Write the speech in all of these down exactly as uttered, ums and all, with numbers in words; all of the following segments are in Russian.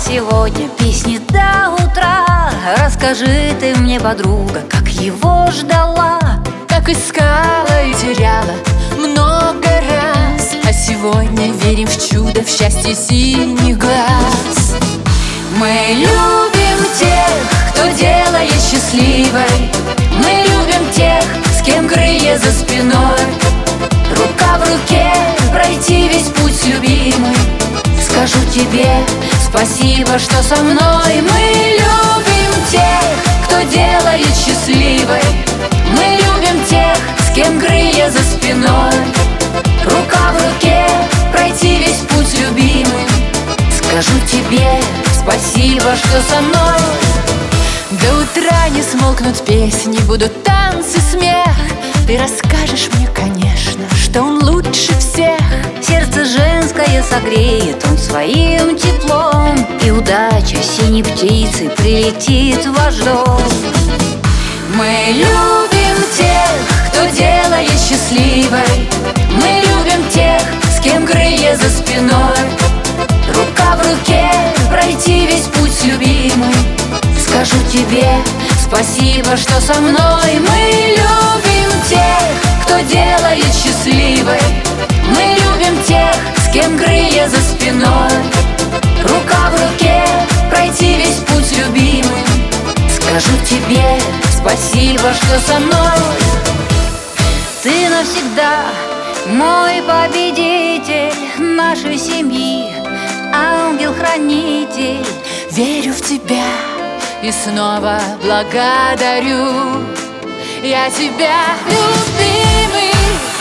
сегодня песни до утра. Расскажи ты мне, подруга, как его ждала. Так искала и теряла много раз, а сегодня верим в чудо, в счастье синих глаз. Мы любим тех, кто делает счастливой. Мы любим тех, с кем крылья за спиной. Рука в руке пройти весь путь любимый. Скажу тебе спасибо, что со мной. Мы любим тех, кто делает счастливой. Мы любим тех, с кем крылья за спиной. Рука в руке пройти весь путь любимый. Скажу тебе спасибо, что со мной. До утра не смолкнут песни, будут танцы, смех. Ты расскажешь мне, конечно, что он лучше всех. Сердце женское согреет он своим теплом, и удача синей птицы прилетит в ваш дом. Мы любим тех, кто делает счастливой. Мы любим тех, с кем крылья за спиной. Рука в руке пройти весь путь любимый. Скажу тебе спасибо, что со мной. Мы любим тех, кто делает счастливой. Мы любим тех, с кем крылья за спиной. Рука в руке пройти весь путь любимый. Скажу тебе спасибо, что со мной. Ты навсегда мой победитель нашей семьи, ангел-хранитель. Верю в тебя и снова благодарю. Я тебя, любимый.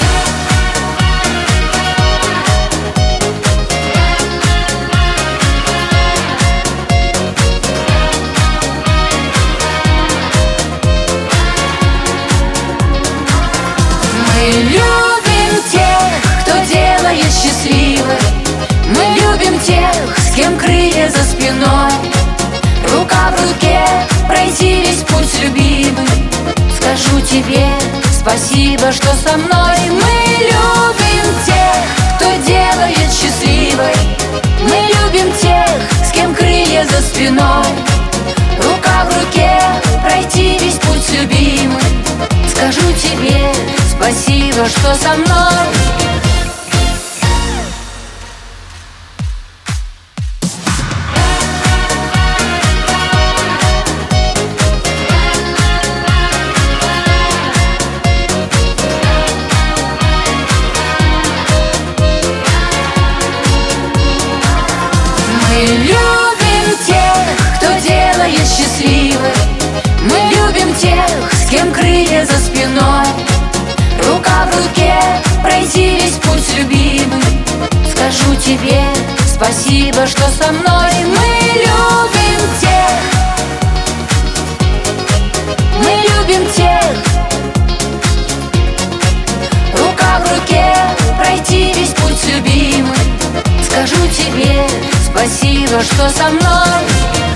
Мы любим тех, кто делает счастливой. Мы любим тех, с кем крылья за спиной. Рука в руке пройти весь путь любимый. Скажу тебе спасибо, что со мной. Мы любим тех, кто делает счастливой. Мы любим тех, с кем крылья за спиной. Рука в руке пройти весь путь любимый. Скажу тебе спасибо, что со мной. Мы любим тех, кто делает счастливой. Мы любим тех, с кем крылья за спиной. Рука в руке пройти весь путь любимый. Скажу тебе спасибо, что со мной. Мы любим тех. Мы любим тех. Рука в руке пройти весь путь любимый. Скажу тебе спасибо, что со мной.